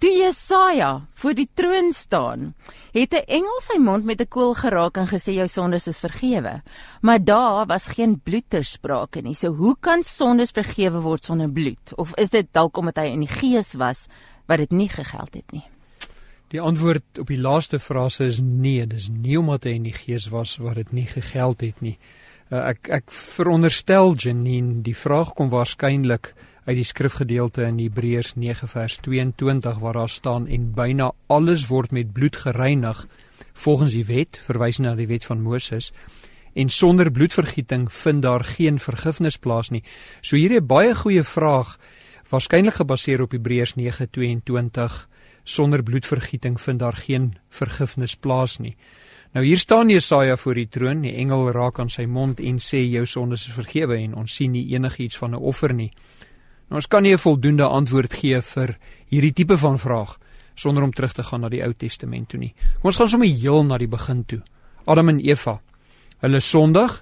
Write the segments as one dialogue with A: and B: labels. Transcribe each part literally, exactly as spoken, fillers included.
A: Toe Jesaja voor die troon staan, het 'n engel sy mond met 'n kool geraak en gesê jou sondes is vergewe. Maar daar was geen bloed ter sprake nie. So hoe kan sondes vergewe word sonder bloed? Of is dit dalk omdat hy in die gees was wat dit nie gegeld het nie?
B: Die antwoord op die laaste frase is nee, dis nie omdat hy in die gees was wat dit nie gegeld het nie. Uh, ek, ek veronderstel, Janine, die vraag kom waarskynlik uit die skrifgedeelte in Hebreërs nege vers tweeëntwintig waar daar staan en byna alles word met bloed gereinig volgens die wet, verwys na die wet van Moses, en sonder bloedvergieting vind daar geen vergifnis plaas nie. So hier 'n baie goeie vraag, waarskynlik gebaseer op Hebreërs nege tweeëntwintig, sonder bloedvergieting vind daar geen vergifnis plaas nie. Nou hier staan Jesaja voor die troon, die engel raak aan sy mond en sê jou sondes is vergewe en ons sien nie enigiets van 'n offer nie. Nou, ons kan nie 'n voldoende antwoord gee vir hierdie tipe van vraag sonder om terug te gaan na die Ou Testament toe nie. Kom ons gaan sommer heel na die begin toe. Adam en Eva, hulle sondig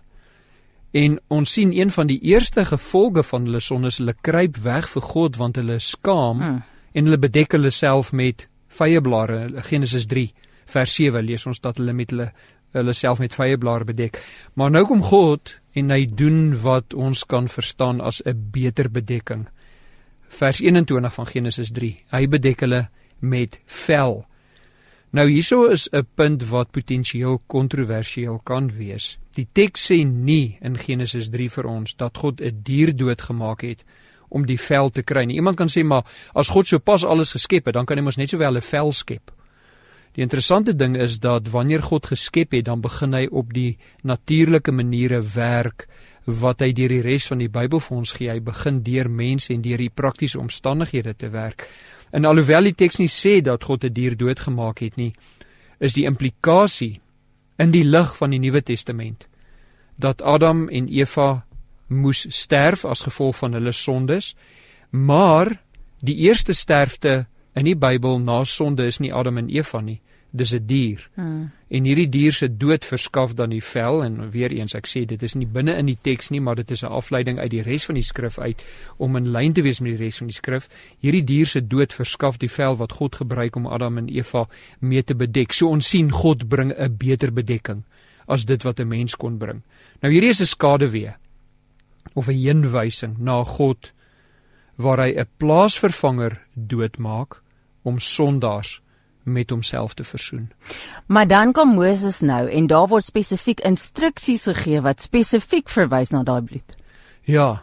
B: en ons sien een van die eerste gevolge van hulle sonde is hulle kruip weg vir God want hulle is skaam hmm. en hulle bedek hulle self met vyeblare. Genesis drie vers sewe lees ons dat hulle met hulle hulle self met vyeblare bedek. Maar nou kom God en hy doen wat ons kan verstaan as 'n beter bedekking. Vers eenentwintig van Genesis drie. Hy bedek hulle met vel. Nou hierso is 'n punt wat potensieel kontroversieel kan wees. Die teks sê nie in Genesis drie vir ons dat God 'n dier doodgemaak het om die vel te kry nie. Iemand kan sê, maar as God so pas alles geskep het, dan kan hy mos net sowel 'n vel skep. Die interessante ding is dat wanneer God geskep het, dan begin hy op die natuurlike maniere werk wat hy deur die res van die Bybel vir ons gee. Hy begin deur mense en deur die praktiese omstandighede te werk. En alhoewel die teks nie sê dat God 'n dier doodgemaak het nie, is die implikasie in die lig van die Nuwe Testament dat Adam en Eva moes sterf as gevolg van hulle sondes, maar die eerste sterfte in die Bybel na sonde is nie Adam en Eva nie, dis 'n dier. Hmm. En hierdie dier se dood verskaf dan die vel, en weer eens ek sê, dit is nie binne in die teks nie, maar dit is 'n afleiding uit die res van die skrif uit, om in lyn te wees met die res van die skrif. Hierdie dier se dood verskaf die vel wat God gebruik om Adam en Eva mee te bedek. So ons sien God bring 'n beter bedekking as dit wat 'n mens kon bring. Nou hierdie is 'n skaduwee, of 'n heenwysing na God, waar hy 'n plaasvervanger doodmaak om sondaars met homself te versoen.
A: Maar dan kom Moses nou en daar word spesifiek instruksies gegee wat spesifiek verwys na daai bloed.
B: Ja,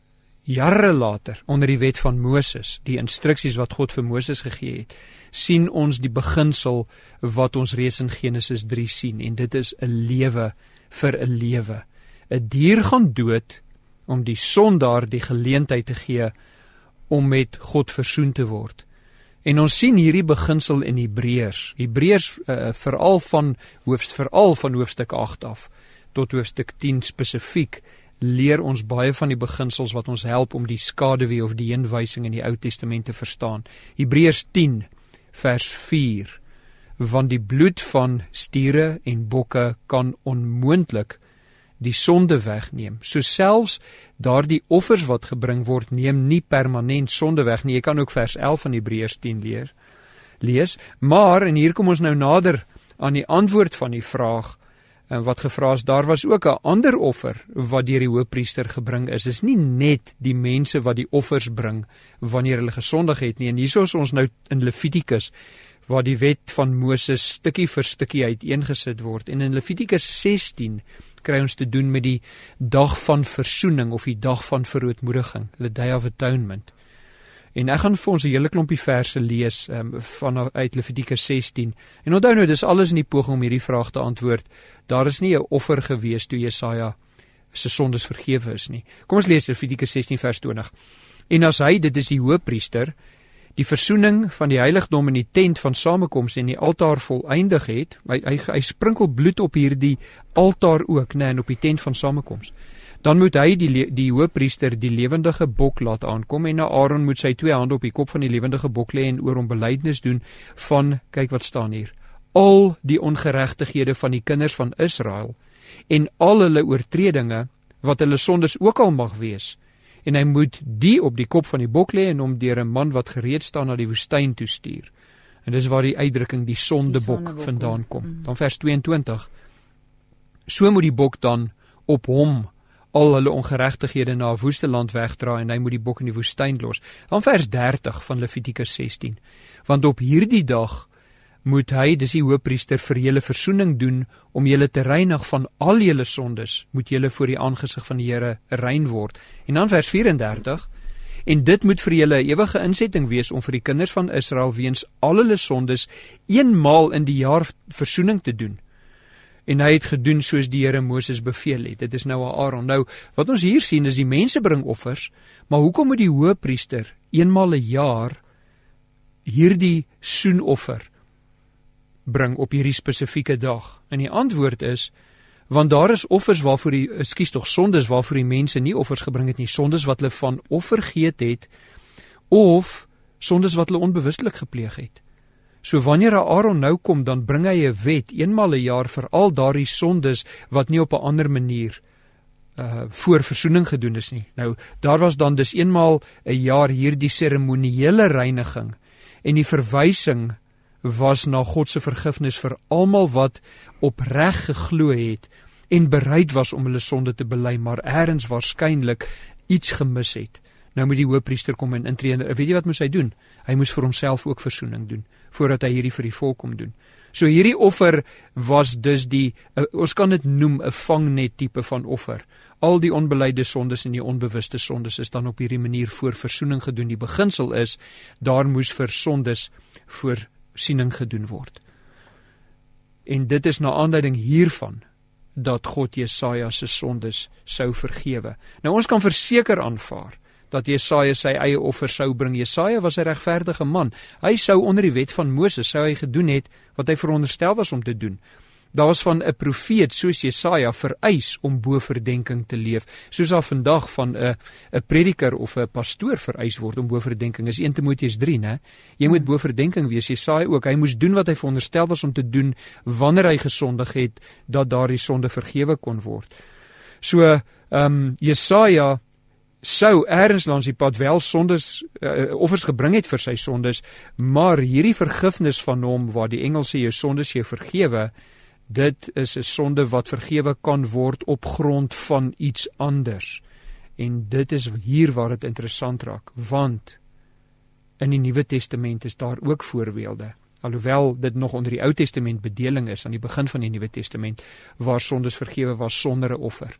B: jare later onder die wet van Moses, die instruksies wat God vir Moses gegee het, sien ons die beginsel wat ons reeds in Genesis drie sien, en dit is 'n lewe vir 'n lewe. 'n Dier gaan dood om die sondaar die geleentheid te gee om met God versoen te word. En ons sien hierdie beginsel in Hebreërs. Hebreërs uh, veral van hoofs veral van hoofstuk agt af tot hoofstuk tien spesifiek leer ons baie van die beginsels wat ons help om die skaduwee of die heenwysing in die Ou Testament te verstaan. Hebreërs tien vers vier. Want die bloed van stiere en bokke kan onmoontlik die sonde wegneem. So selfs daardie offers wat gebring word, neem nie permanent sonde weg nie. Jy kan ook vers elf van Hebreërs tien leer, lees. Maar, en hier kom ons nou nader aan die antwoord van die vraag, wat gevra is, daar was ook 'n ander offer wat deur die hoëpriester gebring is. Is nie net die mense wat die offers bring wanneer hulle gesondig het nie. En hierso is ons nou in Levitikus, waar die wet van Moses stukkie vir stukkie uiteengesit word. En in Levitikus sestien kry ons te doen met die dag van versoening of die dag van verootmoediging, the Day of Atonement. En ek gaan vir ons 'n hele klompie verse lees um, van uit Levitikus sestien. En onthou nou, dis alles in die poging om hierdie vraag te antwoord. Daar is nie 'n offer gewees toe Jesaja se sondes vergewe is nie. Kom ons lees Levitikus sestien vers twintig. En as hy, dit is die hoëpriester, die versoening van die heiligdom in die tent van samekoms en die altaar voleindig het, hy, hy, hy sprinkel bloed op hierdie altaar ook, nee, en op die tent van samekoms, dan moet hy, die, die hoëpriester, die lewendige bok laat aankom, en na Aaron moet sy twee hande op die kop van die lewendige bok lê en oor hom belydenis doen van, kyk wat staan hier, al die ongeregtighede van die kinders van Israel, en al hulle oortredinge, wat hulle sondes ook al mag wees, en hy moet die op die kop van die bok lê en hom deur 'n man wat gereed staan na die woestyn toe stuur. En dis waar die uitdrukking die sondebok, die sondebok vandaan kom. Mm. Dan vers tweeëntwintig. So moet die bok dan op hom al hulle ongeregtighede na 'n woeste land wegdra en hy moet die bok in die woestyn los. Dan vers dertig van Levitikus sestien. Want op hierdie dag moet hy, dis die hoëpriester, vir julle versoening doen om julle te reinig van al julle sondes, moet julle voor die aangesig van die Here rein word. En dan vers vyf-en-dertig. En dit moet vir julle 'n ewige insetting wees om vir die kinders van Israel weens al hulle sondes eenmaal in die jaar versoening te doen. En hy het gedoen soos die Here Moses beveel het. Dit is nou Aaron. Nou, wat ons hier sien is die mense bring offers, maar hoekom moet die hoëpriester eenmaal 'n jaar hierdie soenoffer bring op hierdie spesifieke dag? En die antwoord is, want daar is offers waarvoor die, ekskuus tog, sondes waarvoor die mense nie offers gebring het nie, sondes wat hulle van offer geëet het, of sondes wat hulle onbewustelik gepleeg het. So wanneer Aaron nou kom, dan bring hy 'n wet, eenmaal 'n jaar, vir al daardie sondes wat nie op 'n ander manier uh, voor versoening gedoen is nie. Nou, daar was dan dus eenmaal 'n jaar hierdie seremoniële reiniging, en die verwysing was na God se vergifnis vir almal wat opreg geglo het en bereid was om hulle sonde te bely, maar eers waarskynlik iets gemis het. Nou moet die hoëpriester kom en intree. Weet jy wat moes hy doen? Hy moes vir homself ook versoening doen, voordat hy hierdie vir die volk kom doen. So hierdie offer was dus die, uh, ons kan dit noem 'n vangnet tipe van offer. Al die onbeleide sondes en die onbewuste sondes is dan op hierdie manier voor versoening gedoen. Die beginsel is, daar moes vir sondes voorsiening gedoen word. En dit is na aanleiding hiervan dat God Jesaja se sondes sou vergewe. Nou ons kan verseker aanvaar dat Jesaja sy eie offer sou bring. Jesaja was 'n regverdige man. Hy sou onder die wet van Moses sou hy gedoen het wat hy veronderstel was om te doen. Daar was van 'n profeet soos Jesaja vereis om bo verdenking te leef, soos daar vandag van 'n 'n prediker of 'n pastoor vereis word om bo verdenking. Is een Timoteus drie, né? Jy moet bo verdenking wees. Jesaja ook. Hy moes doen wat hy veronderstel was om te doen wanneer hy gesondig het, dat daardie sonde vergewe kon word. So, ehm um, Jesaja sou ergens langs die pad wel sondes, uh, offers gebring het vir sy sondes, maar hierdie vergifnis van hom, waar die engel sê jou sondes jou vergewe, dit is 'n sonde wat vergewe kan word op grond van iets anders. En dit is hier waar dit interessant raak, want in die Nuwe Testament is daar ook voorbeelde, alhoewel dit nog onder die Ou Testament bedeling is, aan die begin van die Nuwe Testament, waar sondes vergewe was sonder 'n offer.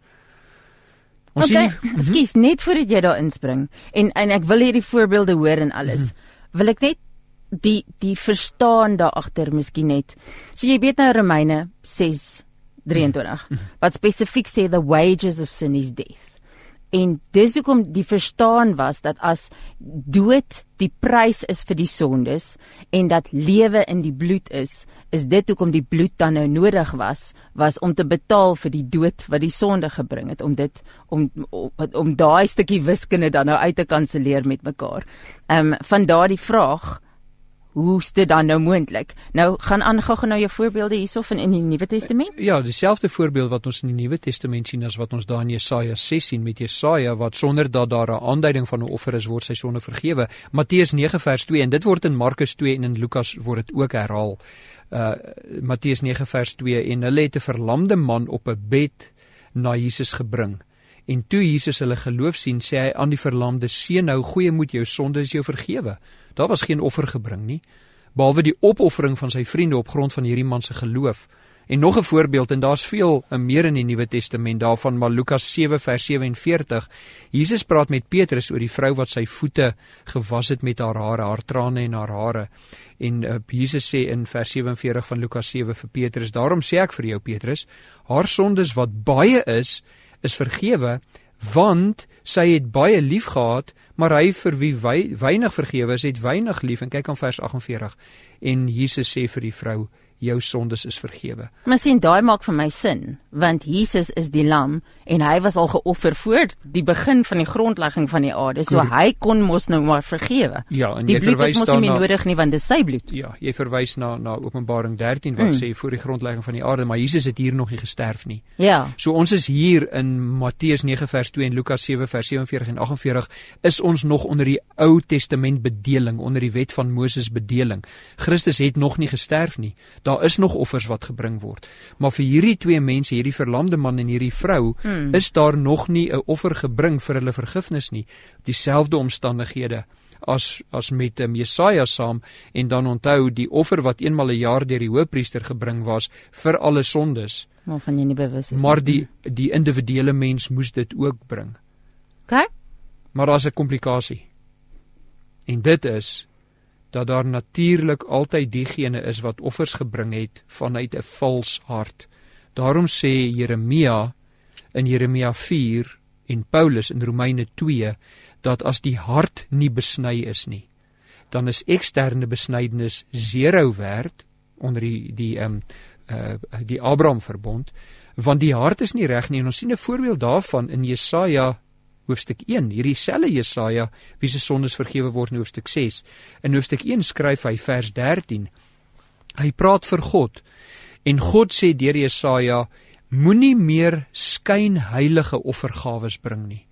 A: Ons okay, ekskuus, net voordat jy daar inspring, en, en ek wil hierdie voorbeelde hoor en alles, mm-hmm. wil ek net die, die verstaan daar agter miskien net. So jy weet nou Romeine ses drieëntwintig, mm-hmm. wat spesifiek sê, the wages of sin is death. En dis hoekom die verstaan was, dat as dood die prys is vir die sondes, en dat lewe in die bloed is, is dit hoekom die bloed dan nou nodig was, was om te betaal vir die dood wat die sonde gebring het, om dit, om, om, om daai stukkie wiskunde dan nou uit te kanselleer met mekaar. Um, van daar die vraag, hoe is dit dan nou moontlik? Nou, gaan aan, gou nou jou voorbeelde hierso van in die Nuwe Testament?
B: Ja, dieselfde voorbeeld wat ons in die Nuwe Testament sien as wat ons daar in Jesaja ses sien, met Jesaja, wat sonder dat daar 'n aanduiding van 'n offer is, word sy sonde vergewe. Matteus nege vers twee, en dit word in Markus twee en in Lukas word dit ook herhaal. Uh, Matteus nege vers twee, en hulle het 'n verlamde man op 'n bed na Jesus gebring. En toe Jesus hulle geloof sien, sê hy aan die verlamde, seun, nou goeie moed, jou sonde is jou vergewe. Daar was geen offer gebring nie, behalwe die opoffering van sy vriende op grond van hierdie man se geloof. En nog 'n voorbeeld, en daar's veel meer in die Nuwe Testament daarvan, maar Lukas sewe vers sewenveertig, Jesus praat met Petrus oor die vrou wat sy voete gewas het met haar hare, haar trane en haar hare. En uh, Jesus sê in vers sewenveertig van Lukas sewe vir Petrus, daarom sê ek vir jou Petrus, haar sondes wat baie is, is vergewe, want sy het baie lief gehad, maar hy vir wie wei, weinig vergewe is, het weinig lief, en kyk aan vers agt en veertig, en Jesus sê vir die vrou, jou sondes is vergewe.
A: Maar sien, daai maak vir my sin, want Jesus is die lam, en hy was al geoffer voor die begin van die grondlegging van die aarde, so
B: Correct.
A: hy kon mos nou maar vergewe.
B: Ja, en
A: die
B: jy
A: bloed is
B: verwys
A: mos nie meer
B: daarna-
A: nodig nie, want dit is sy bloed.
B: Ja, jy verwys na, na Openbaring dertien, wat
A: Mm.
B: sê, voor die grondlegging van die aarde, maar Jesus het hier nog nie gesterf nie.
A: Ja,
B: So ons is hier in Matteus nege vers twee en Lukas sewe vers sewenveertig en agt en veertig, is ons nog onder die Ou Testament bedeling, onder die wet van Moses bedeling. Christus het nog nie gesterf nie. Daar is nog offers wat gebring word. Maar vir hierdie twee mense, hierdie verlamde man en hierdie vrou,
A: Mm.
B: is daar nog nie 'n offer gebring vir hulle vergifnis nie. Dieselfde omstandighede as as met um, Jesaja saam, en dan onthou die offer wat eenmal 'n jaar deur die hoëpriester gebring was vir alle sondes.
A: maar van jy nie bewus is.
B: Maar die die individuele mens moes dit ook bring.
A: Okay?
B: Maar daar's 'n komplikasie. En dit is dat daar natuurlik altyd diegene is wat offers gebring het vanuit 'n vals hart. Daarom sê Jeremia in Jeremia vier en Paulus in Romeine twee dat as die hart nie besny is nie, dan is eksterne besnydenis zero werd onder die die um, uh, die Abraham verbond, want die hart is nie reg nie. En ons sien 'n voorbeeld daarvan in Jesaja hoofstuk een, hierdie selfe Jesaja wie se sondes vergewe word in hoofstuk ses. In hoofstuk een skryf hy vers dertien. Hy praat vir God en God sê deur Jesaja, moenie meer skynheilige offergawes bring nie.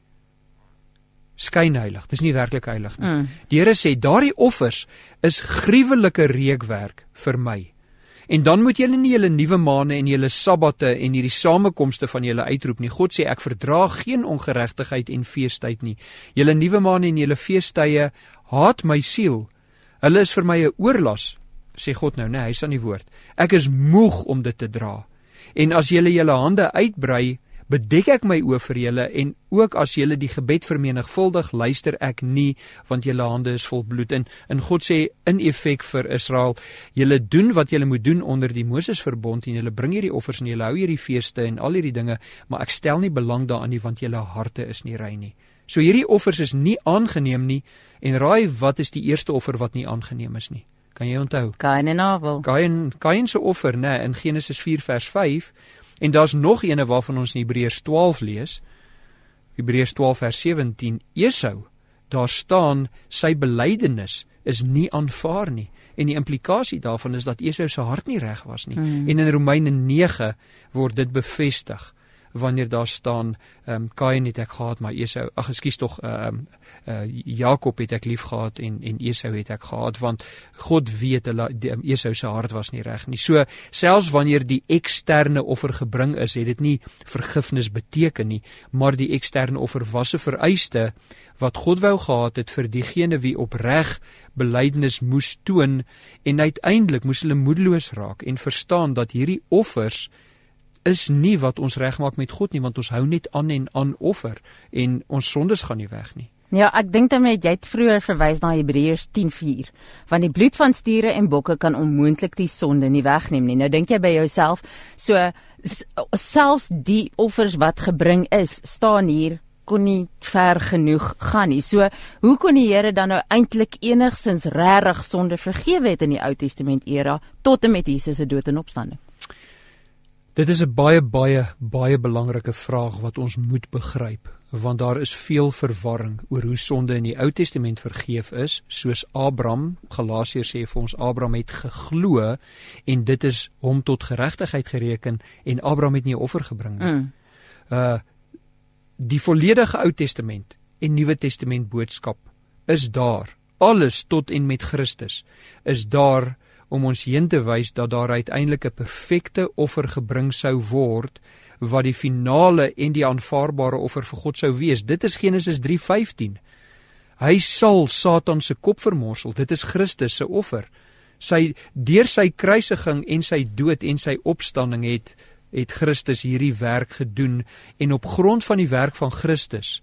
B: Skynheilig, dis nie werklik heilig nie.
A: Mm.
B: Die Here sê daardie offers is gruwelike reukwerk vir my. En dan moet julle nie julle nuwe maande en julle sabbate en hierdie samekomste van julle uitroep nie. God sê ek verdra geen ongeregtigheid en feestyd nie. Julle nuwe maande en julle feestydde haat my siel. Hulle is vir my 'n oorlas, sê God nou, nee, hy's aan die woord. Ek is moeg om dit te dra. En as julle julle hande uitbrei, bedek ek my oë vir julle, en ook as julle die gebed vermenigvuldig, luister ek nie, want julle hande is vol bloed. En, en God sê in effek vir Israel, julle doen wat julle moet doen onder die Moses verbond, en julle bring hierdie offers en julle hou hierdie feeste en al hierdie dinge, maar ek stel nie belang daaraan nie, want julle harte is nie rein nie. So hierdie offers is nie aangeneem nie, en raai wat is die eerste offer wat nie aangeneem is nie? Kan jy onthou?
A: Kain en Abel.
B: Kain, Kain se offer, nee, in Genesis vier vers vyf, en daar's nog ene waarvan ons in Hebreërs twaalf lees, Hebreërs twaalf vers sewentien, Esau, daar staan, sy belydenis is nie aanvaar nie, en die implikasie daarvan is dat Esau se hart nie reg was nie,
A: Mm.
B: en in Romeine nege word dit bevestig, wanneer daar staan, um, Kain het ek gehad, maar Esau, ag ekskuus tog, um, uh, Jakob het ek lief gehad, en, en Esau het ek gehad, want God weet, hulle, die, um, Esau se hart was nie reg nie. So, selfs wanneer die eksterne offer gebring is, het dit nie vergifnis beteken nie, maar die eksterne offer was 'n vereiste, wat God wou gehad het vir diegene wie opreg belydenis moes toon, en uiteindelik moes hulle moedeloos raak, en verstaan dat hierdie offers is nie wat ons regmaak met God nie, want ons hou net aan en aan offer, en ons sondes gaan nie weg nie.
A: Ja, ek dink daarmee jy het vroeër verwys na Hebreërs tien vier, want die bloed van stiere en bokke kan onmoontlik die sonde nie wegneem nie. Nou dink jy by jouself, so selfs die offers wat gebring is, staan hier, kon nie ver genoeg gaan nie. So, hoe kon die Here dan nou eintlik enigsins regtig sonde vergewe het in die Ou Testament era, tot en met Jesus se dood en opstanding?
B: Dit is 'n baie, baie, baie belangrike vraag wat ons moet begryp, want daar is veel verwarring oor hoe sonde in die Ou Testament vergeef is, soos Abraham, Galasiërs sê vir ons, Abraham het geglo, en dit is hom tot geregtigheid gereken, en Abraham het nie 'n offer gebring nie.
A: Mm.
B: Uh, die volledige Ou Testament en Nuwe Testament boodskap is daar, alles tot en met Christus, is daar om ons heen te wys dat daar uiteindelik 'n perfekte offer gebring sou word, wat die finale en die aanvaarbare offer vir God sou wees. Dit is Genesis drie vyftien. Hy sal Satan se kop vermorsel, dit is Christus se offer. Sy, deur sy kruisiging en sy dood en sy opstanding het, het Christus hierdie werk gedoen, en op grond van die werk van Christus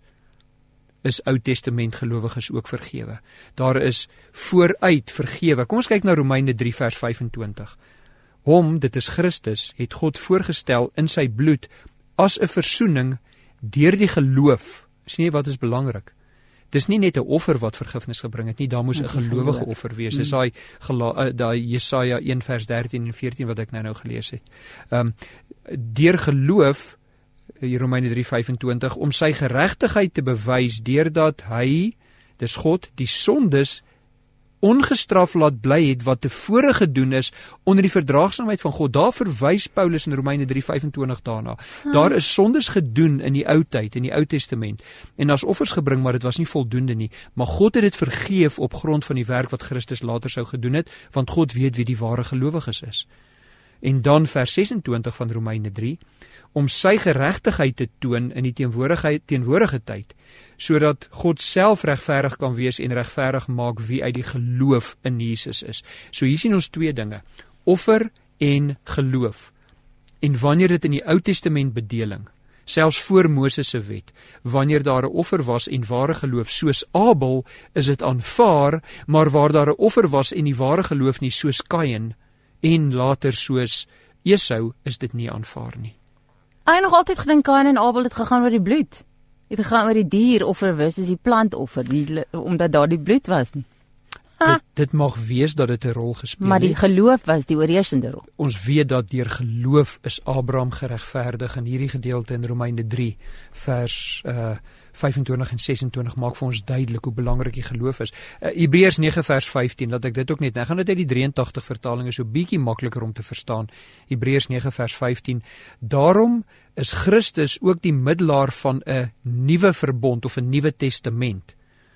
B: is Ou Testament gelowiges ook vergewe. Daar is vooruit vergewe. Kom ons kyk na Romeine drie vers vyfentwintig. Hom, dit is Christus, het God voorgestel in sy bloed as 'n versoening deur die geloof. Sien jy wat is belangrik? dis nie net 'n offer wat vergifnis gebring het nie, daar moes 'n gelowige offer wees. Dis daai uh, daai Jesaja een vers dertien en veertien wat ek nou nou gelees het. Um, deur geloof, Romeine drie vyf en twintig, om sy geregtigheid te bewys deurdat hy, dis God, die sondes ongestraf laat bly het wat tevore gedoen is onder die verdraagsaamheid van God. Daar verwys Paulus in Romeine drie vyfentwintig daarna. Hmm. Daar is sondes gedoen in die ou tyd, in die Ou Testament, en as offers gebring, maar dit was nie voldoende nie. Maar God het dit vergeef op grond van die werk wat Christus later sou gedoen het, want God weet wie die ware gelowiges is. En dan vers sesentwintig van Romeine drie, om sy geregtigheid te toon in die teenwoordige, teenwoordige tyd, sodat God self regverdig kan wees en regverdig maak wie uit die geloof in Jesus is. So hier sien ons twee dinge, offer en geloof. En wanneer dit in die Ou Testament bedeling, selfs voor Moses se wet, wanneer daar 'n offer was en ware geloof soos Abel, is dit aanvaar, maar waar daar 'n offer was en die ware geloof nie, soos Kain en later soos Esau, is dit nie aanvaar nie.
A: Ek het nog altyd gedink Kain en Abel het gegaan oor die bloed. Het gegaan oor die dieroffer versus die plantoffer, die, omdat daar die bloed was nie.
B: Dit, dit mag wees dat dit 'n rol gespeel het.
A: Maar die geloof was die oorheersende rol.
B: Ons weet dat deur geloof is Abraham geregverdig in hierdie gedeelte in Romeine drie vers uh, vyfentwintig en sesentwintig maak vir ons duidelik hoe belangrik die geloof is. Uh, Hebreërs nege vers vyftien, laat ek dit ook net, nou gaan dit uit die drie en agt vertaling is so bietjie makliker om te verstaan. Hebreërs nege vers vyftien, daarom is Christus ook die middelaar van 'n nuwe verbond of 'n nuwe testament.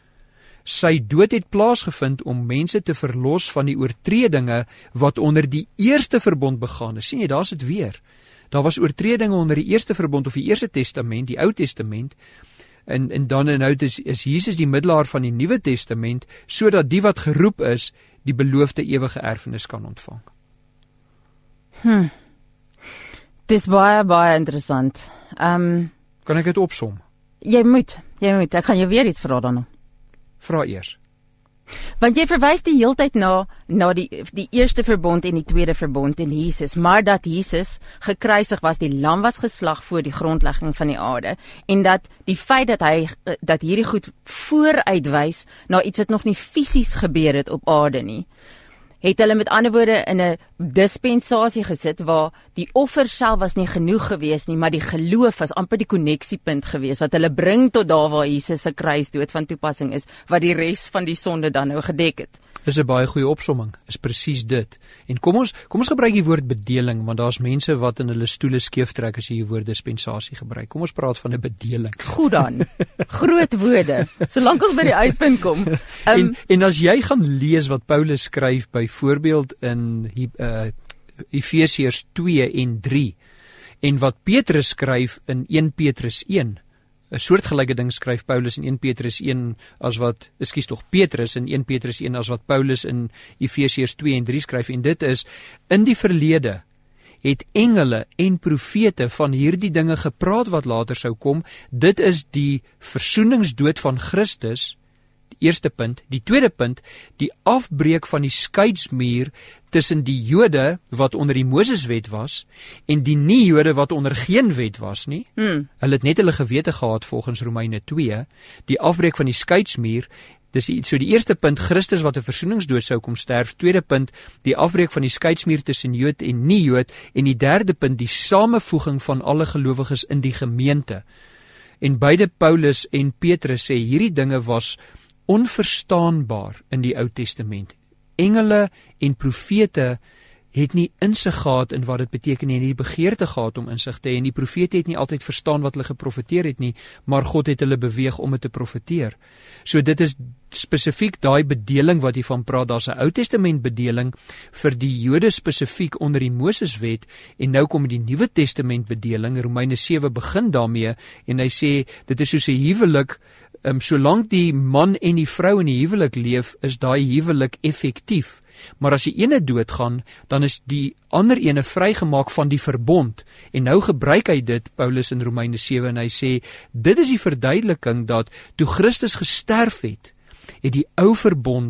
B: Sy dood het plaasgevind om mense te verlos van die oortredinge wat onder die eerste verbond begaan is. Sien jy, daar's dit weer. Daar was oortredinge onder die eerste verbond of die eerste testament, die Ou Testament, en, en dan en nou is, is Jesus die middelaar van die Nuwe Testament, sodat die wat geroep is, die beloofde ewige erfenis kan ontvang.
A: Hm. Dis baie, baie interessant. Um,
B: kan ek dit opsom?
A: Jy moet, jy moet, ek gaan jou weer iets vra daarna.
B: Vra eers.
A: Want jy verwys die heeltyd na, na die, die eerste verbond en die tweede verbond in Jesus, maar dat Jesus gekruisig was, die lam was geslag voor die grondlegging van die aarde, en dat die feit dat hy, dat hierdie goed vooruitwys na iets wat nog nie fisies gebeur het op aarde nie, het hulle met ander woorde in 'n dispensasie gesit waar die offer self was nie genoeg gewees nie, maar die geloof was amper die konneksiepunt gewees wat hulle bring tot daar waar Jesus se kruisdood van toepassing is, wat die res van die sonde dan nou gedek het.
B: Is 'n baie goeie opsomming, is presies dit. En kom ons kom ons gebruik die woord bedeling, want daar's mense wat in hulle stoele skeef trek as jy die woord dispensasie gebruik. Kom ons praat van 'n bedeling.
A: Goed dan. Groot woorde, solank ons by die uitpunt kom. Um,
B: en, en as jy gaan lees wat Paulus skryf byvoorbeeld in uh, Efesiërs twee en drie en wat Petrus skryf in een Petrus een, 'n soortgelyke ding skryf Paulus in een Petrus een as wat, ekskuus tog, Petrus in een Petrus een as wat Paulus in Efesiërs twee en drie skryf, en dit is, in die verlede het engele en profete van hierdie dinge gepraat wat later sou kom. Dit is die versoeningsdood van Christus, die eerste punt. Die tweede punt, die afbreek van die skeidsmuur tussen die Jode wat onder die Moseswet was en die nie-Jode wat onder geen wet was nie. Hmm. Hulle het net hulle gewete gehad volgens Romeine twee, die afbreek van die skeidsmuur. Dis die, so die eerste punt, Christus wat 'n versoeningsdood sou kom sterf. Tweede punt, die afbreek van die skeidsmuur tussen Jood en nie-Jood, en die derde punt, die samevoeging van alle gelowiges in die gemeente. En beide Paulus en Petrus sê hierdie dinge was onverstaanbaar in die Ou Testament. Engele en profete het nie insig gehad in wat dit beteken nie, en die begeerte gehad om insig te hê, en die profete het nie altyd verstaan wat hulle geprofeteer het nie, maar God het hulle beweeg om dit te profeteer. So dit is spesifiek daai bedeling wat hy van praat. Daar's 'n Ou Testament bedeling vir die Jode spesifiek onder die Moseswet, en nou kom die Nuwe Testament bedeling. Romeine sewe begin daarmee, en hy sê dit is soos 'n huwelik. Um, solank die man en die vrou in die huwelik leef, is daai huwelik effektief. Maar as die ene doodgaan, dan is die ander ene vrygemaak van die verbond. En nou gebruik hy dit, Paulus in Romeine sewe, en hy sê, dit is die verduideliking dat toe Christus gesterf het, het die ou verbond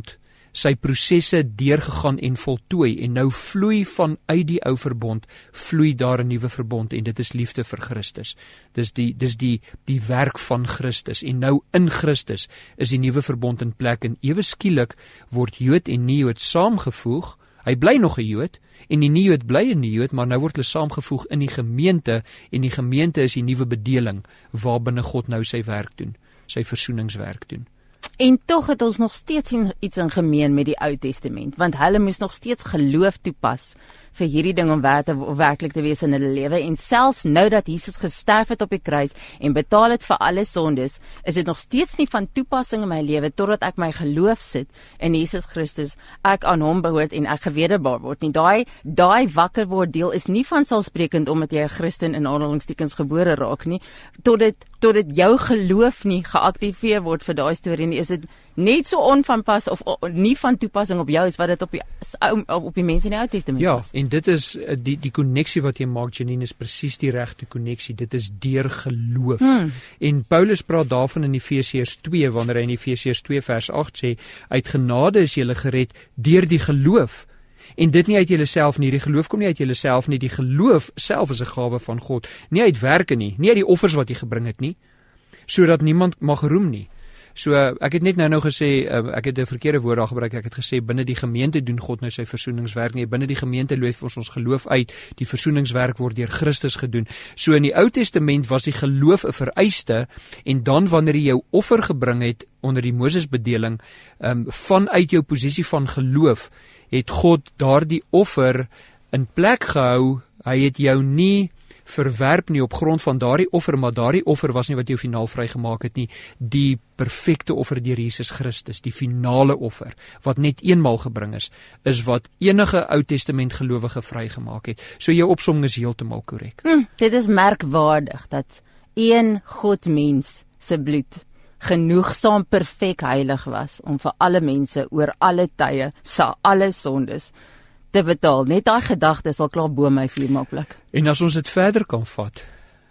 B: sy prosesse deurgegaan en voltooi en nou vloei vanuit die ou verbond, vloei daar 'n nuwe verbond en dit is liefde vir Christus. Dis die dis die die werk van Christus en nou in Christus is die nuwe verbond in plek en ewe skielik word Jood en nie-Jood saamgevoeg. Hy bly nog 'n Jood en die nie-Jood bly 'n nie-Jood, maar nou word hulle saamgevoeg in die gemeente en die gemeente is die nuwe bedeling waarbinne God nou sy werk doen, sy versoeningswerk doen.
A: En tog het ons nog steeds iets in gemeen met die Ou Testament, want hulle moes nog steeds geloof toepas vir hierdie ding om werklik te wees in hulle lewe. En selfs nou dat Jesus gesterf het op die kruis en betaal het vir alle sondes, is dit nog steeds nie van toepassing in my lewe totdat ek my geloof sit in Jesus Christus, ek aan hom behoort en ek gewederbaar word nie. Daai daai wakker word deel is nie vanselfsprekend omdat jy 'n Christen in aanhalingstekens gebore raak nie, tot dit tot dit jou geloof nie geaktiveer word vir daai storie nie, is dit net so onvanpas of, of nie van toepassing op jou is wat dit op die op die mense in die Ou Testament
B: ja,
A: was.
B: En dit is die die koneksie wat jy maak, Janine, is presies die regte koneksie. Dit is deur geloof. Hmm. En Paulus praat daarvan in Efesiërs twee wanneer hy in Efesiërs twee vers agt sê, uit genade is julle gered deur die geloof. En dit nie uit julleself nie, die geloof kom nie uit julleself nie, die geloof self is 'n gawe van God, nie uit werke nie, nie uit die offers wat jy gebring het nie, sodat niemand mag roem nie. So ek het net nou nou gesê, ek het 'n verkeerde woord daar gebruik, ek het gesê binne die gemeente doen God nou sy versoeningswerk nie, binne die gemeente leef ons ons geloof uit, die versoeningswerk word deur Christus gedoen. So in die Ou Testament was die geloof 'n vereiste en dan wanneer jy jou offer gebring het onder die Mosesbedeling, um, vanuit jou posisie van geloof, het God daardie offer in plek gehou, hy het jou nie verwerp nie op grond van daardie offer, maar daardie offer was nie wat jou finaal vrygemaak het nie, die perfekte offer deur Jesus Christus, die finale offer, wat net eenmaal gebring is, is wat enige Ou Testament gelowige vrygemaak het. So jou opsomming is heeltemal korrek.
A: Hm, dit is merkwaardig, dat een Godmens se bloed genoegsaam perfek heilig was, om vir alle mense, oor alle tye, sa alle sondes, te betaal. Net daai gedagte sal klaar bo my vuur maklik.
B: En as ons dit verder kan vat,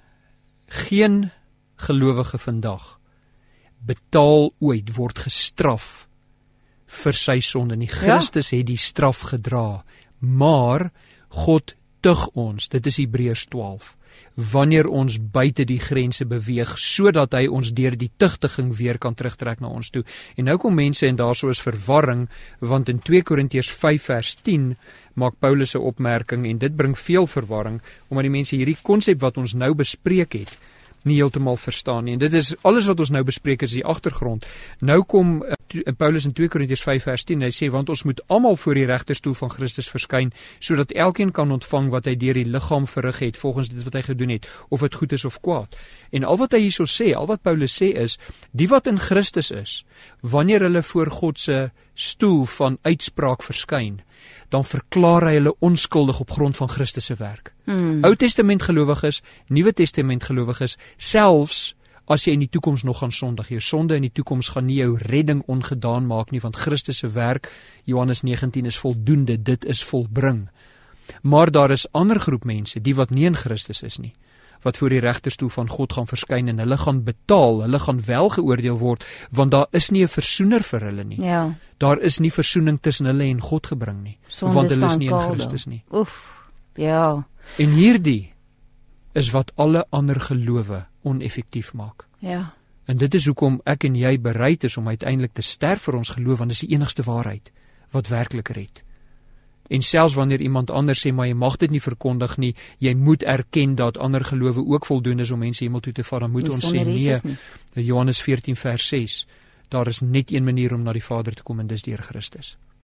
B: geen gelowige vandag betaal ooit, word gestraf vir sy sonde nie. Christus ja. het die straf gedra, maar God tug ons, dit is Hebreërs twaalf, wanneer ons buite die grense beweeg, sodat hy ons deur die tugtiging weer kan terugtrek na ons toe. En nou kom mense en daar so is verwarring, want in twee Korintiërs vyf vers tien maak Paulus 'n opmerking en dit bring veel verwarring, omdat die mense hierdie konsep wat ons nou bespreek het, nie heeltemal verstaan nie. En dit is alles wat ons nou bespreek is die agtergrond. Nou kom uh, Paulus in twee Korintiërs vyf vers tien, hy sê, want ons moet almal voor die regterstoel van Christus verskyn, sodat elkeen kan ontvang wat hy deur die liggaam verrig het, volgens dit wat hy gedoen het, of dit goed is of kwaad. En al wat hy hierso sê, al wat Paulus sê is, die wat in Christus is, wanneer hulle voor God se stoel van uitspraak verskyn, dan verklaar hy hulle onskuldig op grond van Christus se werk. Hmm. Ou Testament gelowiges, Nuwe Testament gelowiges, selfs as jy in die toekoms nog gaan sondig, jou sonde in die toekoms gaan nie jou redding ongedaan maak nie, want Christus se werk, Johannes negentien, is voldoende, dit is volbring. Maar daar is ander groep mense, die wat nie in Christus is nie, wat voor die regterstoel van God gaan verskyn en hulle gaan betaal, hulle gaan wel geoordeel word, want daar is nie 'n versoener vir hulle nie.
A: Ja.
B: Daar is nie versoening tussen hulle en God gebring nie,
A: Sonde
B: want hulle is nie in
A: kalde.
B: Christus nie.
A: Oef, ja.
B: En hierdie is wat alle ander gelowe oneffektief maak.
A: Ja.
B: En dit is hoekom ek en jy bereid is om uiteindelik te sterf vir ons geloof, want dit is die enigste waarheid wat werklik red. En selfs wanneer iemand anders sê, maar jy mag dit nie verkondig nie, jy moet erken dat ander gelowe ook voldoende is om mense hemel toe te vat, dan moet ons sê nee, Johannes veertien vers ses, daar is net een manier om na die Vader te kom en dis deur Christus.